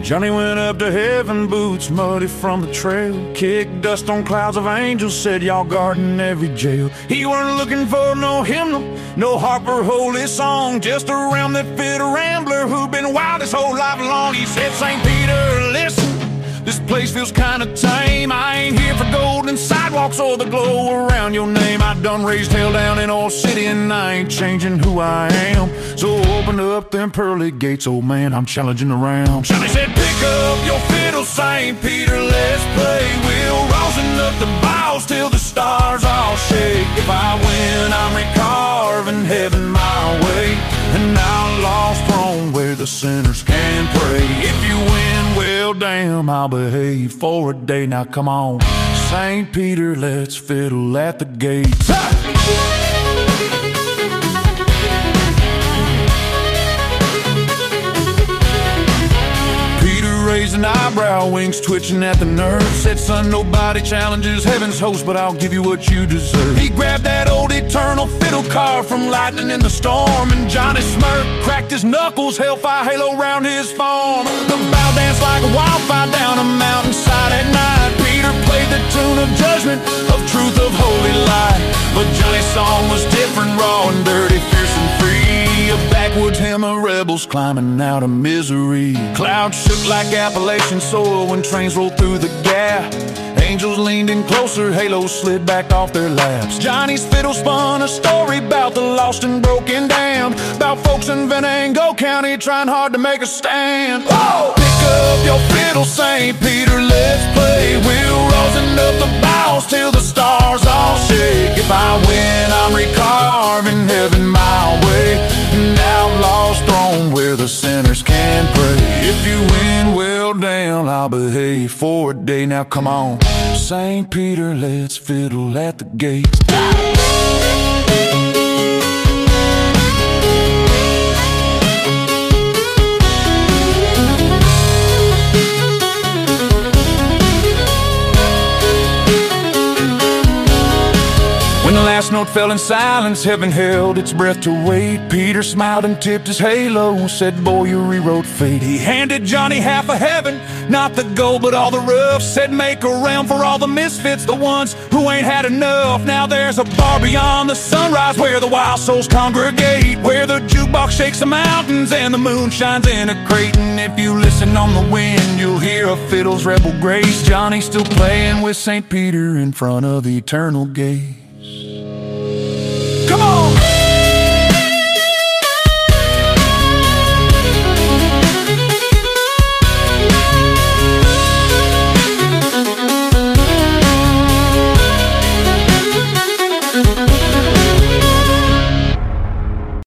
Johnny went up to heaven, boots muddy from the trail. Kicked dust on clouds of angels, said y'all guarding every jail. He weren't looking for no hymnal, no harp or holy song, just a ram that fit a rambler who'd been wild his whole life long. He said, St. Peter, listen, this place feels kinda tame. I ain't here for golden sidewalks or the glow around your name. I done raised hell down in Old City and I ain't changing who I am. So open up them pearly gates, old man, I'm challenging the round. Johnny said, pick up your fiddle, St. Peter, let's play. We'll rosin up the boughs till the stars all shake. If I win, I'm recarving heaven my way, an outlaw's throne where the sinners can pray. If you win, well damn, I'll behave for a day. Now come on, St. Peter, let's fiddle at the gates. Raised an eyebrow, wings twitching at the nerve. Said, son, nobody challenges heaven's host, but I'll give you what you deserve. He grabbed that old eternal fiddle carved from lightning in the storm, and Johnny smirked, cracked his knuckles, hellfire halo round his farm. The bow danced like a wildfire down a mountainside at night. Peter played the tune of judgment, of truth, of holy light. But Johnny's song was different, raw and dirty, fierce and free. A backwoods hymn of rebels climbing out of misery. Clouds shook like Appalachian soil when trains rolled through the gap. Angels leaned in closer, halos slid back off their laps. Johnny's fiddle spun a story about the lost and broken damned, about folks in Venango County trying hard to make a stand. Whoa! Pick up your fiddle, St. Peter, let's play. We'll rosin up the boughs till the stars all shake. If I win, I'm recarving heaven my way, an outlaw's throne where the sinners can pray. If you win, well damn, I'll behave for a day. Now come on, St. Peter, let's fiddle at the gate. When the last note fell in silence, heaven held its breath to wait. Peter smiled and tipped his halo, said, boy, you rewrote fate. He handed Johnny half of heaven, not the gold but all the rough. Said, make a realm for all the misfits, the ones who ain't had enough. Now there's a bar beyond the sunrise where the wild souls congregate, where the jukebox shakes the mountains and the moon shines in a crate. And if you listen on the wind, you'll hear a fiddle's rebel grace. Johnny's still playing with St. Peter in front of the eternal gate.